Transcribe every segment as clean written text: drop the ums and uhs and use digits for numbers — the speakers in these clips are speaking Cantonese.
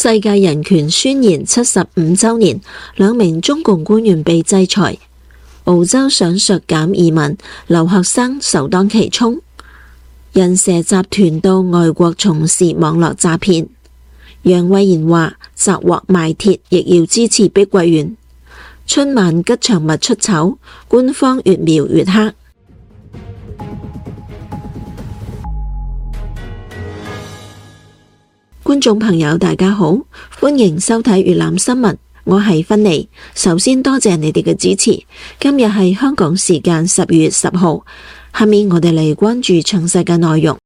世界人權宣言75週年，2名中共官員被制裁。澳洲想削減移民，留學生首當其衝。人蛇集團到外國從事網絡詐騙。楊惠妍話：砸鑊賣鐵亦要支持碧桂園。春晚吉祥物出醜，官方越描越黑。觀眾朋友大家好，歡迎收睇粵覽新聞，我係芬妮。首先多謝你哋嘅支持。今日係香港時間10月10號，下面我哋嚟關注詳細嘅內容。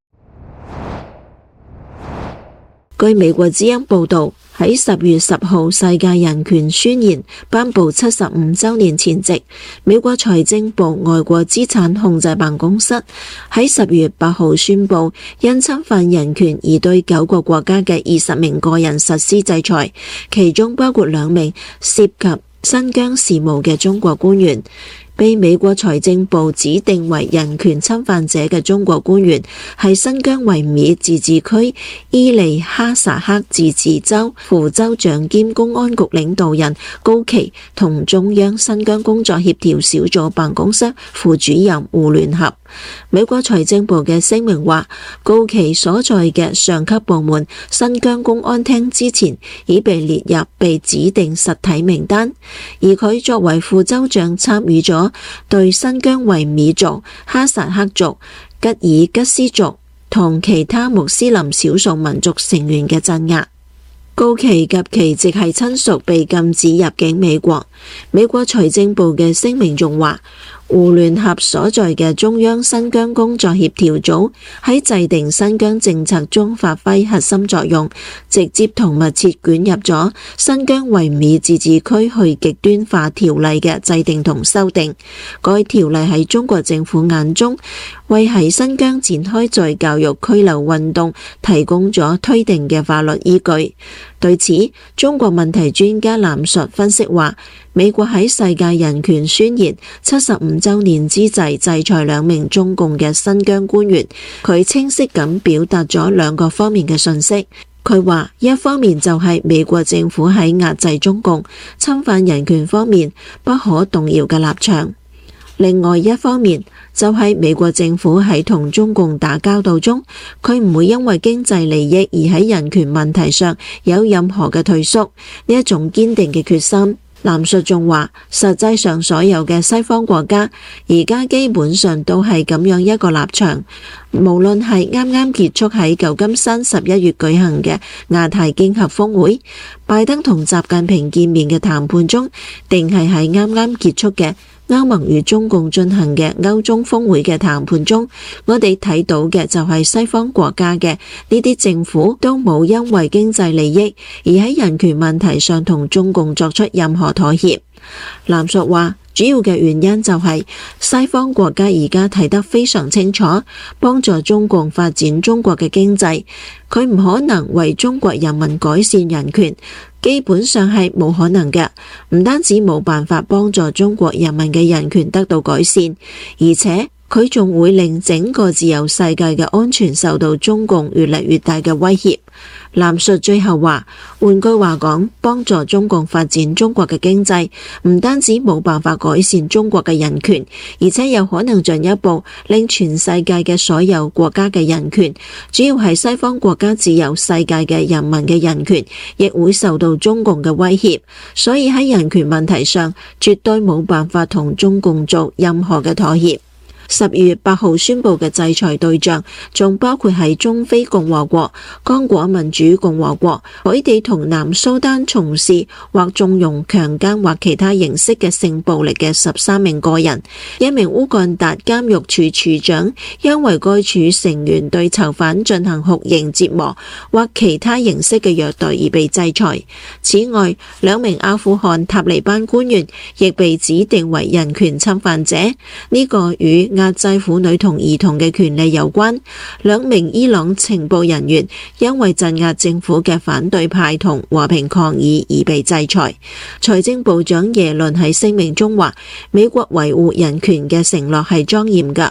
據美國之音報道，喺10月10號世界人權宣言頒布75週年前夕，美國財政部外國資產控制辦公室喺10月8號宣布，因侵犯人權而對9個國家嘅20名個人實施制裁，其中包括2名涉及新疆事務嘅中國官員。被美國財政部指定為人權侵犯者嘅中國官員係新疆維吾爾自治區伊利哈薩克自治州副州長兼公安局領導人高奇同中央新疆工作協調小組辦公室副主任胡聯合。美國財政部嘅聲明話，高奇所在嘅上級部門新疆公安廳之前已被列入被指定實體名單，而佢作為副州長參與咗對新疆維吾爾族、哈薩克族、吉爾吉斯族同其他穆斯林少數民族成員嘅鎮壓。高奇及其直系親屬被禁止入境美國。美國財政部嘅聲明仲話，胡聯合所在嘅中央新疆工作協調組喺制定新疆政策中發揮核心作用，直接同密切捲入咗新疆維吾爾自治區去極端化條例嘅制定同修訂。該條例喺中國政府眼中，為喺新疆展開再教育拘留運動提供咗推定嘅法律依據。對此，中國問題專家藍述分析話，美國喺世界人權宣言75週年之際制裁2名中共嘅新疆官員，佢清晰咁表達咗2個方面嘅信息。佢話，一方面就係美國政府喺壓制中共、侵犯人權方面不可動搖嘅立場。另外一方面就係美國政府喺同中共打交道中，佢唔會因為經濟利益而喺人權問題上有任何嘅退縮，呢一種堅定嘅決心。藍述仲話，實際上所有嘅西方國家而家基本上都係咁樣一個立場，無論係啱啱結束喺舊金山11月舉行嘅亞太經合峰會，拜登同習近平見面嘅談判中，定係喺啱啱結束嘅歐盟與中共進行嘅歐中峰會嘅談判中，我哋睇到嘅就係西方國家嘅呢啲政府都冇因為經濟利益而喺人權問題上同中共作出任何妥協。藍述話，主要嘅原因就係西方國家而家睇得非常清楚，幫助中共發展中國嘅經濟，佢唔可能為中國人民改善人權，基本上係冇可能嘅。唔單止冇辦法幫助中國人民嘅人權得到改善，而且佢仲會令整個自由世界嘅安全受到中共越嚟越大嘅威脅。藍述最後話，換句話講，幫助中共發展中國嘅經濟，唔單止冇辦法改善中國嘅人權，而且有可能進一步令全世界嘅所有國家嘅人權，主要係西方國家自由世界嘅人民嘅人權，亦會受到中共嘅威脅。所以喺人權問題上，絕對冇辦法同中共做任何嘅妥協。10月8號宣布嘅制裁對象仲包括喺中非共和國、剛果民主共和國、海地同南蘇丹從事或縱容強姦或其他形式嘅性暴力嘅13名個人。1名烏干達監獄處處長因為該處成員對囚犯進行酷刑折磨或其他形式嘅虐待而被制裁。此外，2名阿富汗塔利班官員亦被指定為人權侵犯者，呢個與壓制婦女同兒童嘅權利有關。2名伊朗情報人員因為鎮壓政府嘅反對派同和平抗議而被制裁。財政部長耶倫喺聲明中話，美國維護人權嘅承諾係莊嚴㗎。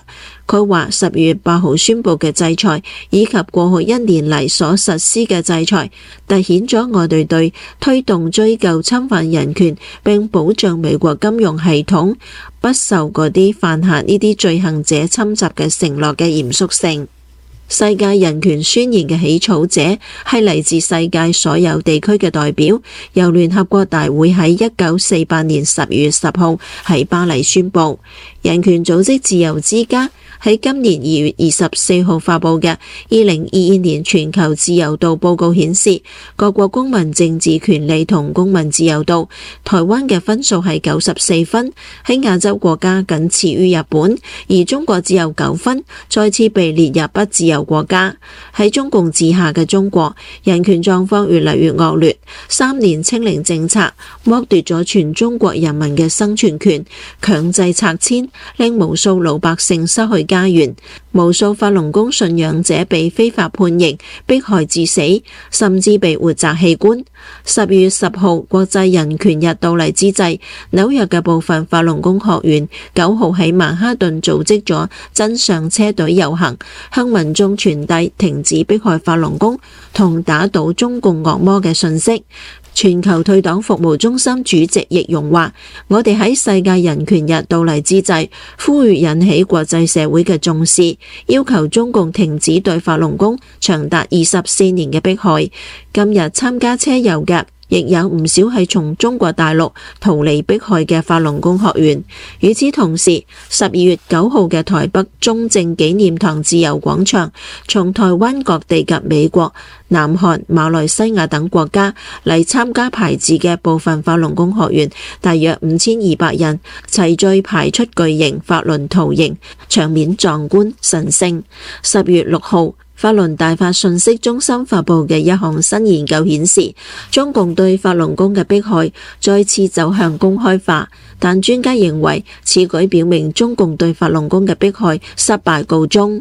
佢話10月8號宣布嘅制裁以及過去1年嚟所實施嘅制裁，凸顯咗我哋對推動追究侵犯人權並保障美國金融系統不受嗰啲犯下呢啲罪行者侵襲嘅承諾嘅嚴肅性。世界人權宣言嘅起草者係嚟自世界所有地區嘅代表，由聯合國大會喺1948年10月10號喺巴黎宣布。人權組織自由之家喺今年2月24號發佈嘅2022年全球自由度報告顯示，各國公民政治權利同公民自由度，台灣嘅分數係94分，喺亞洲國家僅次於日本，而中國只有9分，再次被列入不自由國家。喺中共治下嘅中國，人權狀況越嚟越惡劣，3年清零政策剝奪咗全中國人民嘅生存權，強制拆遷令無數老百姓失去家園，無數法輪功信仰者被非法判刑、迫害致死，甚至被活摘器官。10月10號國際人權日到嚟之際，紐約嘅部分法輪功學院9號喺曼哈頓組織咗真相車隊遊行，向民眾傳遞停止迫害法輪功同打倒中共惡魔嘅訊息。全球退黨服務中心主席易容話：我哋喺世界人權日到嚟之際，呼籲引起國際社會嘅重視，要求中共停止對法輪功長達24年嘅迫害。今日參加車遊嘅亦有唔少係從中國大陸逃離迫害嘅法輪功學員。與此同時，12月9號嘅台北中正紀念堂自由廣場，從台灣各地及美國、南韓、馬來西亞等國家嚟參加排字嘅部分法輪功學員，大約5200人，齊聚排出巨型法輪圖形，場面壯觀神聖。10月6號，法輪大法信息中心發佈嘅一項新研究顯示，中共對法輪功嘅迫害再次走向公開化，但專家認為此舉表明中共對法輪功嘅迫害失敗告終。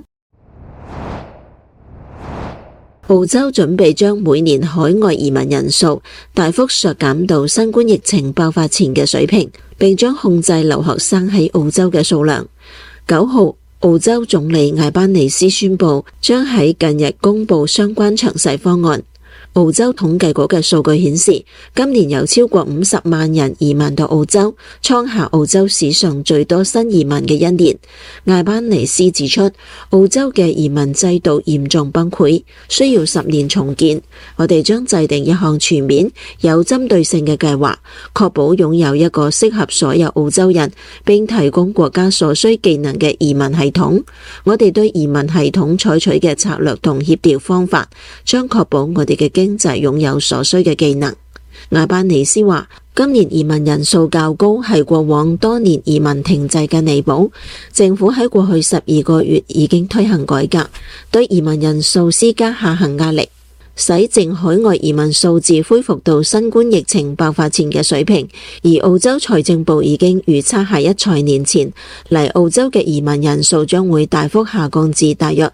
澳洲準備將每年海外移民人數大幅削減到新冠疫情爆發前嘅水平，並將控制留學生喺澳洲嘅數量。9號，澳洲總理艾班尼斯宣布將喺近日公布相關詳細方案。澳洲統計局嘅數據顯示，今年有超過50萬人移民到澳洲，創下澳洲史上最多新移民嘅一年。艾班尼斯指出，澳洲嘅移民制度嚴重崩潰，需要10年重建。我哋將制定一項全面、有針對性嘅計劃，確保擁有一個適合所有澳洲人，並提供國家所需技能嘅移民系統。我哋對移民系統採取嘅策略同協調方法，將確保我哋嘅經濟擁有所需嘅技能。艾班尼斯話，今年移民人數較高係過往多年移民停滯嘅彌補。政府喺過去12個月已經推行改革，對移民人數施加下行壓力，使淨海外移民數字恢復到新冠疫情爆發前嘅水平。而澳洲財政部已經預測下一財年前嚟澳洲嘅移民人數將會大幅下降至大約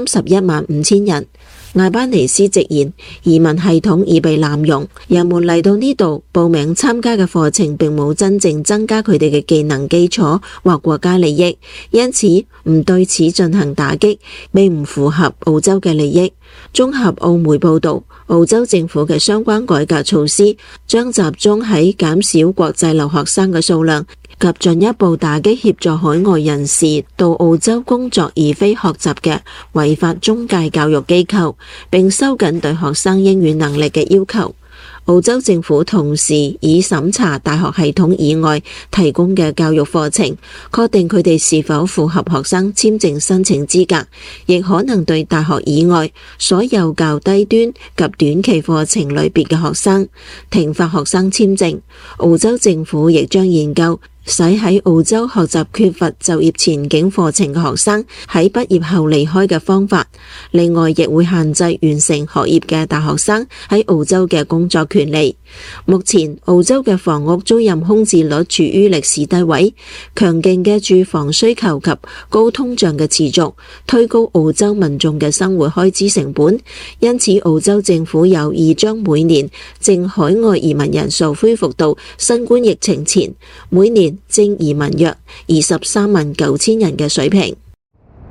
315000人。艾班尼斯直言，移民系統已被濫用，人們嚟到呢度報名參加嘅課程並冇真正增加佢哋嘅技能基礎或國家利益，因此唔對此進行打擊，並唔符合澳洲嘅利益。綜合澳媒報道，澳洲政府嘅相關改革措施將集中喺減少國際留學生嘅數量及進一步打擊協助海外人士到澳洲工作而非學習嘅違法中介教育機構，並收緊對學生英語能力嘅要求。澳洲政府同時以審查大學系統以外提供嘅教育課程，確定佢哋是否符合學生簽證申請資格，亦可能對大學以外所有較低端及短期課程類別嘅學生停發學生簽證。澳洲政府亦將研究使喺澳洲學習缺乏就業前景課程嘅學生喺畢業後離開嘅方法。另外，亦會限制完成學業嘅大學生喺澳洲嘅工作權利。目前，澳洲嘅房屋租賃空置率處於歷史低位，強勁嘅住房需求及高通脹嘅持續，推高澳洲民眾嘅生活開支成本。因此，澳洲政府有意將每年淨海外移民人數恢復到新冠疫情前每年淨移民約239000人嘅水平。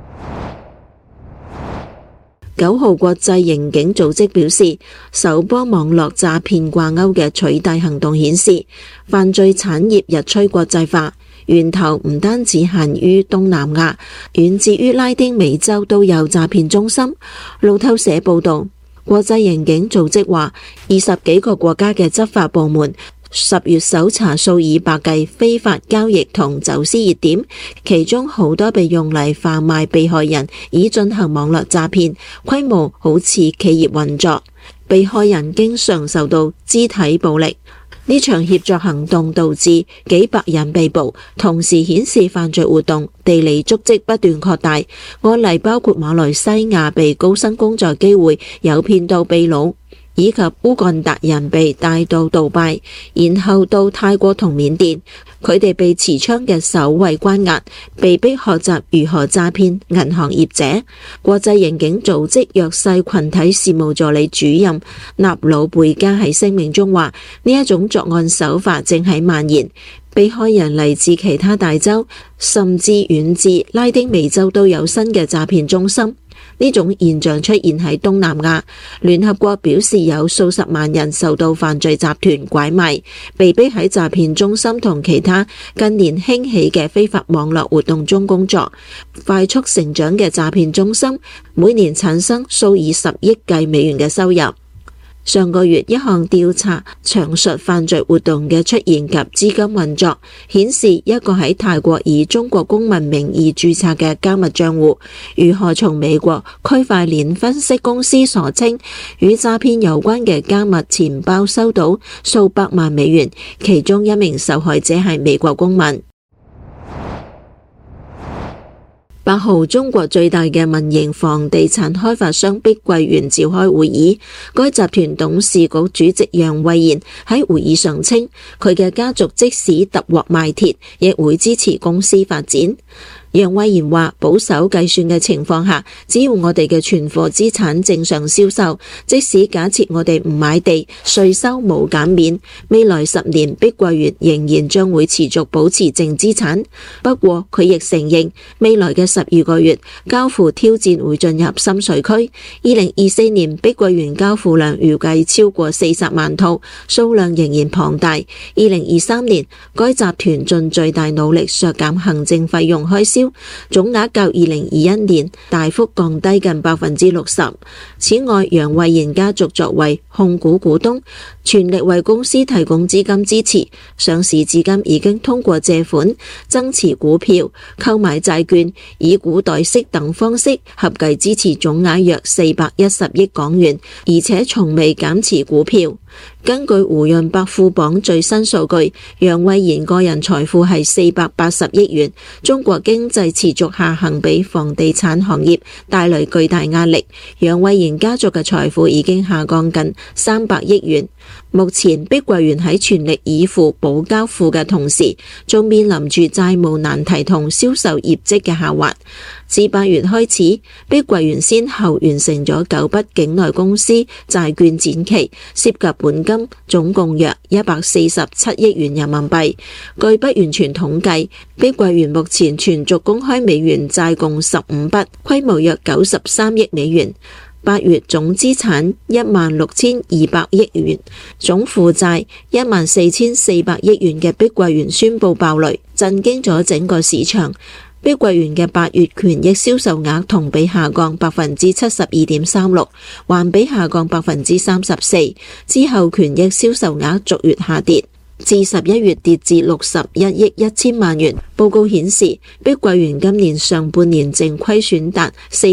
9號國際刑警組織表示，首波網絡詐騙掛鈎嘅取締行動顯示，犯罪產業日趨國際化，源頭唔單止限於東南亞，遠至於拉丁美洲都有詐騙中心。路透社報道，國際刑警組織話，20幾個國家嘅執法部門10月搜查數以百計非法交易同走私熱點，其中好多被用嚟販賣被害人，以進行網絡詐騙，規模好似企業運作。被害人經常受到肢體暴力。呢場協作行動導致幾百人被捕，同時顯示犯罪活動地理足跡不斷擴大。案例包括馬來西亞被高薪工作機會誘騙到秘魯，以及烏干達人被帶到杜拜，然後到泰國同緬甸，佢哋被持槍嘅守衛關押，被迫學習如何詐騙銀行業者。國際刑警組織弱勢群體事務助理主任納魯貝加喺聲明中話，呢一種作案手法正喺蔓延，被害人嚟自其他大洲，甚至遠至拉丁美洲都有新嘅詐騙中心。呢種現象出現喺東南亞，聯合國表示有數十萬人受到犯罪集團拐賣，被逼喺詐騙中心同其他近年興起嘅非法網絡活動中工作。快速成長嘅詐騙中心每年產生數以10億計美元嘅收入。上個月一項調查詳述犯罪活動嘅出現及資金運作，顯示一個喺泰國以中國公民名義註冊嘅加密賬戶，如何從美國區塊鏈分析公司所稱與詐騙有關嘅加密錢包收到數百萬美元，其中一名受害者係美國公民。8號，中國最大嘅民營房地產開發商碧桂園召開會議，該集團董事局主席楊惠妍喺會議上稱，佢嘅家族即使突獲賣鐵，亦會支持公司發展。楊惠妍話，保守計算嘅情況下，只要我哋嘅存貨資產正常銷售，即使假設我哋唔買地，稅收冇減免，未來10年碧桂園仍然將會持續保持淨資產。不過佢亦承認，未來嘅12個月交付挑戰會進入深水區。2024年碧桂園交付量預計超過40萬套，數量仍然龐大。2023年該集團盡最大努力削減行政費用開銷，總額較2021年大幅降低近60%。此外，楊惠妍家族作為控股股東，全力為公司提供資金支持。上市至今已經通過借款、增持股票、購買債券、以股代息等方式，合計支持總額約410億港元，而且從未減持股票。根據胡潤百富榜最新數據，楊惠妍個人財富係480億元。中國經濟持續下行，俾房地產行業帶來巨大壓力。楊惠妍家族嘅財富已經下降近300億元。目前碧桂園喺全力以赴保交付嘅同時，仲面臨住債務難題同銷售業績嘅下滑。自8月開始，碧桂園先後完成咗9筆境內公司債券展期，涉及本金總共約147億元人民幣。據不完全統計，碧桂園目前存續公開美元債共15筆，規模約93億美元。8月總資產16,200億元，總負債14,400億元嘅碧桂園宣布爆雷，震驚咗整個市場。碧桂園嘅8月權益銷售額同比下降72.36%，環比下降34%，之後權益銷售額逐月下跌，至11月跌至61億1000萬元。報告顯示，碧桂園今年上半年淨虧損達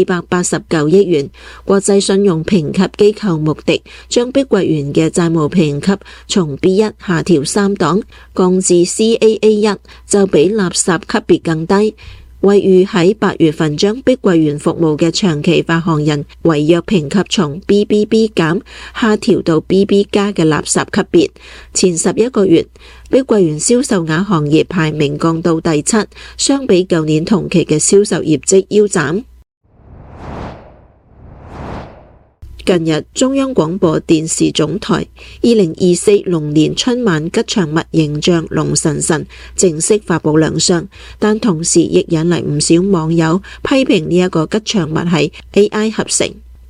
489億元。國際信用評級機構穆迪將碧桂園嘅債務評級從 B1 下調3檔，降至 Caa1，就比垃圾級別更低。惠譽喺8月份將碧桂園服務嘅長期發行人違約評級從 BBB 減下調到 BB 加嘅垃圾級別。前11個月，碧桂園銷售額行業排名降到第7，相比舊年同期嘅銷售業績腰斬。近日，中央廣播電視總台2024龍年春晚吉祥物形象龍神神正式發布亮相，但同時亦引嚟唔少網友批評呢一個吉祥物係 AI 合成。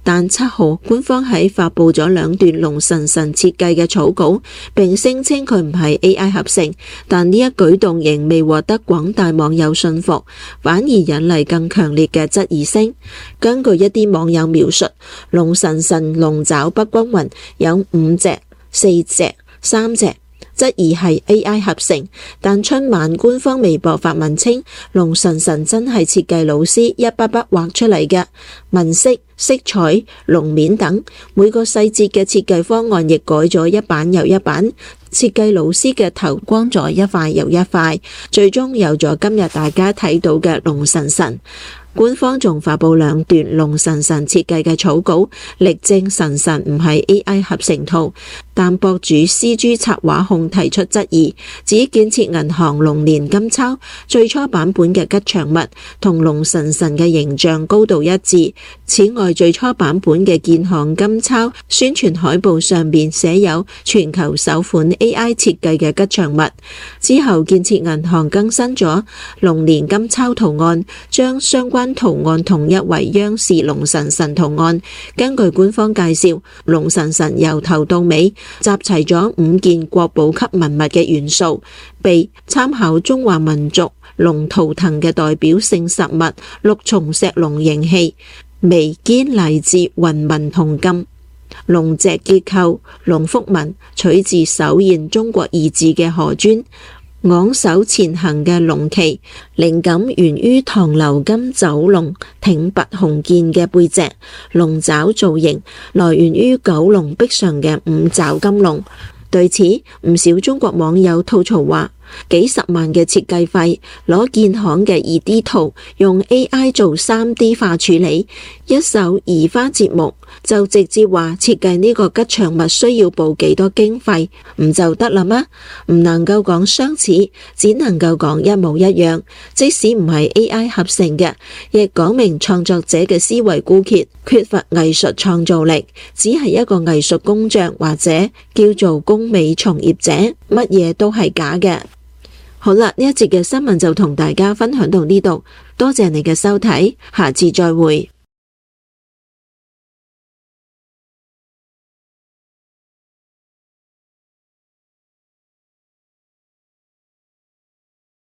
但7號官方喺發佈咗2段龍神神設計嘅草稿，並聲稱佢唔係 AI 合成，但呢一舉動仍未獲得廣大網友信服，反而引嚟更強烈嘅質疑聲。根據一啲網友描述，龍神神龍爪不均勻，有5隻、4隻、3隻，質疑係 AI 合成。但春晚官方微博發文稱，龍神神真係設計老師一筆筆畫出嚟嘅，紋飾、色彩、龍面等每個細節嘅設計方案亦改咗一版又一版，設計老師嘅頭光咗一塊又一塊，最終有咗今日大家睇到嘅龍神神。官方仲發佈2段龍神神設計嘅草稿，力證神神唔係 AI 合成圖。但博主CG插畫控提出質疑，指建設銀行龍年金鈔最初版本嘅吉祥物同龍神神嘅形象高度一致。此外，最初版本嘅建行金鈔宣傳海報上面寫有全球首款 AI 設計嘅吉祥物。之後建設銀行更新咗龍年金鈔圖案，將相關圖案統一為央視龍神神圖案。根據官方介紹，龍神神由頭到尾集齊咗5件國寶級文物嘅元素，被參考中華民族龍圖騰嘅代表性實物6重石龍形器，眉肩禮節雲紋銅金，龍脊結構，龍腹紋取自首現中國2字嘅荷磚，昂首前行嘅龍旗，靈感源於唐鎏金走龍挺拔雄健嘅背脊，龍爪造型來源於九龍壁上嘅5爪金龍。對此，唔少中國網友吐槽話，幾十萬嘅設計費，攞建行嘅2D 圖，用 AI 做3D 化處理，一手移花接木，就直接話設計呢個吉祥物需要報幾多經費，唔就得啦嗎？唔能夠講相似，只能夠講一模一樣。即使唔係 AI 合成嘅，亦講明創作者嘅思維枯竭，缺乏藝術創造力，只係一個藝術工匠或者叫做工美從業者，乜嘢都係假嘅。好啦，呢一節嘅新聞就同大家分享到呢度，多謝你嘅收睇，下次再會。